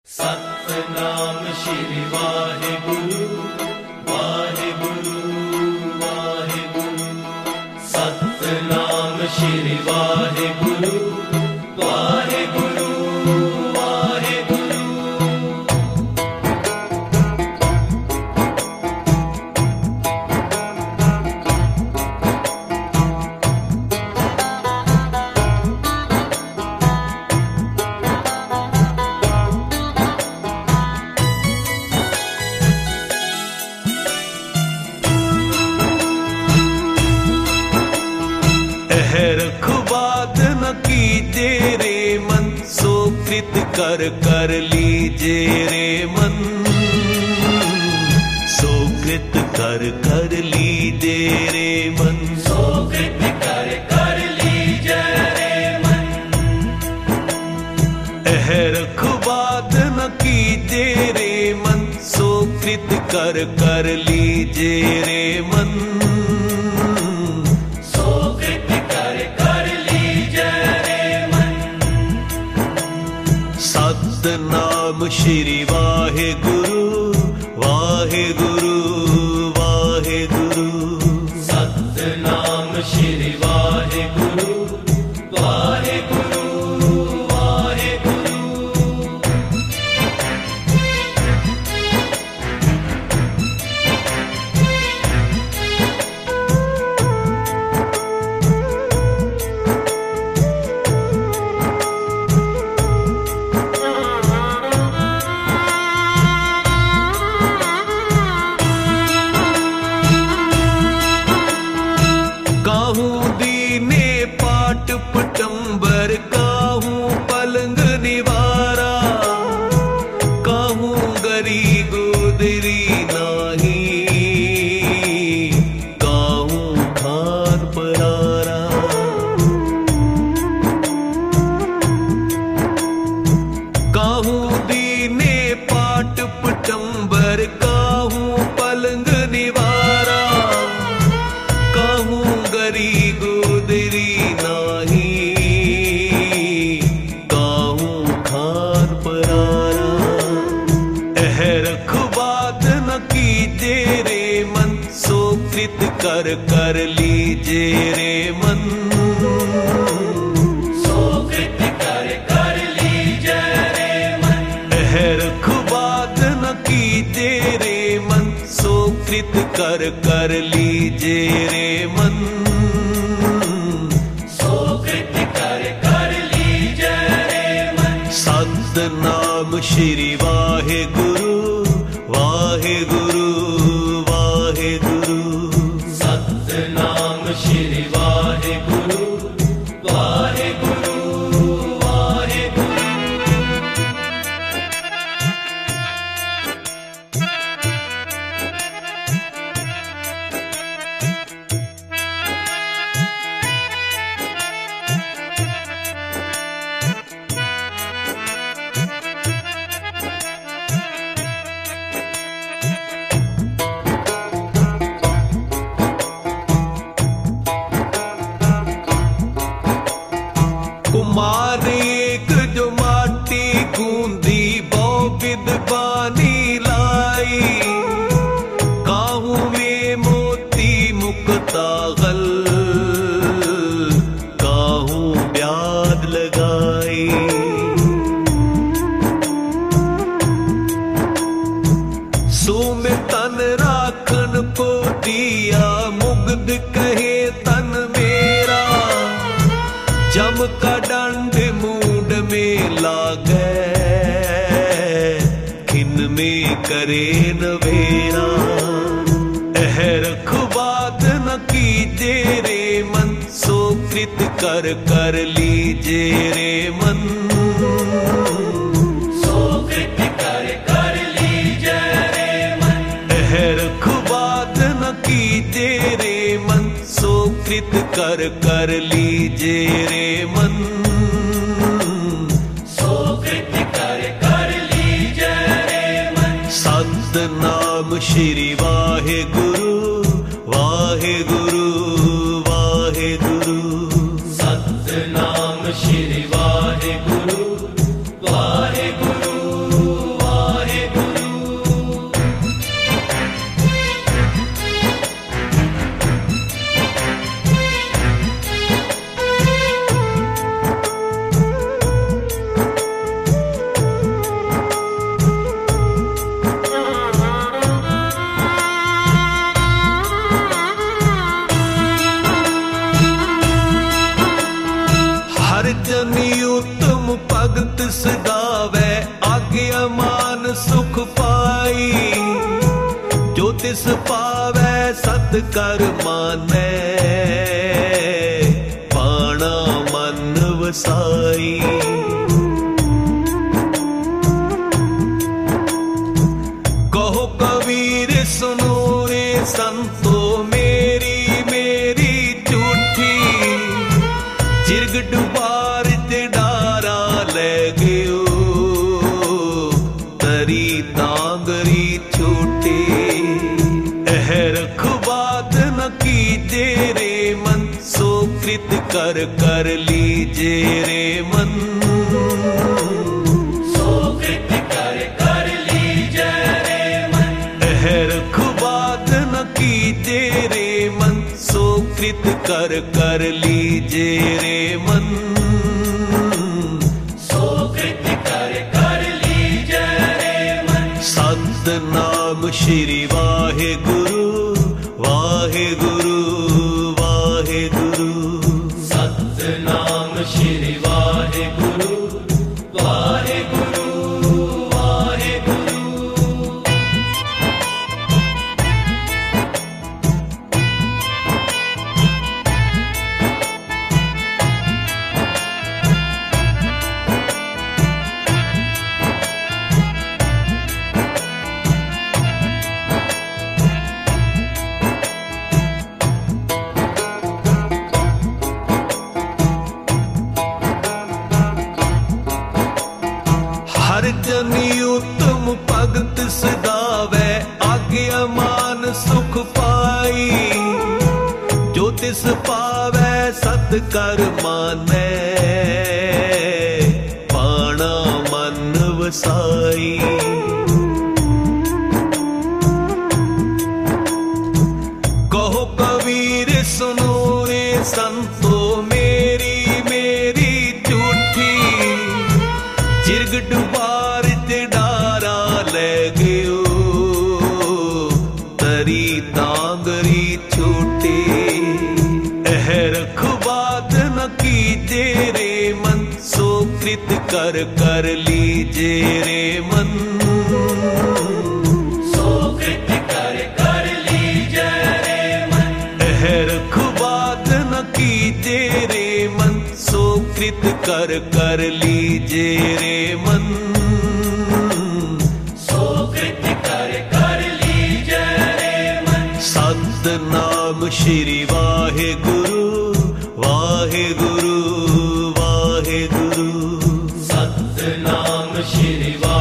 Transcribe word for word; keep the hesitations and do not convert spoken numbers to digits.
सतनाम श्री वाहेगुरु वाहेगुरु वाहेगुरु। सतनाम श्री वाहेगुरु वाहेगुरु वाहेगुरु। रखबाद न कीजे रे मन, सो कृत कर कर लीजे रे मन। सो कृत कर कर लीजे रे मन, सो कृत कर कर लीजे रे मन। एह रखबाद न कीजे रे मन, सो कृत कर कर लीजे रे मन। सतनाम श्री वाहेगुरु वाहेगुरु वाहेगुरु। सतनाम श्री वाहेगुरु वाहेगुरु वाहेगुरु। पटंबर काहूं पलंग निवारा, काहूं गरी गोदरी नाही, काहूं खान परारा। काहूं दीने पाट पटंबर, काहूं पलंग निवारा, काहूं गरी गोदरी नाही, काहूं खान परारा। एह रखबाद न कीजे रे मन, सो कृत कर कर लीजे रे मन। सो कृत कर कर लीजे रे मन। एह रखबाद न कीजे रे मन, सो कृत कर कर लीजे रे मन। सतनाम श्री वाहेगुरु वाहेगुरु वाहेगुरु। सतनाम श्री वाहेगुरु वाहेगुरु वाहेगुरु। कुमार एक जो माटी गूंदी, बहु विद्वानी लाई, काहूं में मोती मुक्ता गल, काहूं ब्याद लगाई। सो में तन राखन को दिया, मुग्ध कहे तन मेरा, जम का दंड मूड में लागे, खिन में करे नवेरा। एह रखबाद न कीजे रे मन, सो कृत कर कर लीजे रे मन। सो कृत कर कर लीजे रे मन। एह रखबाद न कीजे रे मन, सो कृत कर कर लीजे रे मन। सो कृत कर कर लीजे रे मन। सतनाम श्री वाहेगुरु वाहेगुरु वाहेगुरु। सतनाम श्री वाहेगुरु वाहेगुरु तिस पावै सत कर मानै, पाना मन वसाई। कहो कबीर सुनो रे संतो, मेरी मेरी झूठी चिरग डुबार ते डारा ले गयो, तरी तांगरी छोटे। एह रखबात न कीजे रे मन, सो कृत कर कर लीजे रे मन। सो कृत कर कर लीजे रे मन। एह रखबात न कीजे रे मन, सो कृत कर कर लीजे रे मन। सो कृत कर कर लीजे रे मन। सतनाम श्री वाहे गुरु, वाहे गुरु, वाहे गुरु। सतनाम श्री वाहे गुरु, वाहे गुरु, वाहे गुरु। हर जनी उत्तम भगत सदावे, आज्ञा मान सुख पाई। जो तिस पावै सत कर मानै, पाना मन वसाई। कहो कबीर सुनो रे संतो, मेरी मेरी झूठी चिरग डुबार ते डारा ले गयो, तरी तांगरी छोटे। एह रखबात न कीजे रे मन, सो कृत कर कर लीजे रे मन। सो कृत कर कर लीजे रे मन। एह रखबात न कीजे रे मन, सो कृत कर कर लीजे रे मन। सो कृत कर कर लीजे रे मन। सतनाम श्री वाहे गुरु, वाहे गुरु, वाहे गुरु। सतनाम श्री वाहे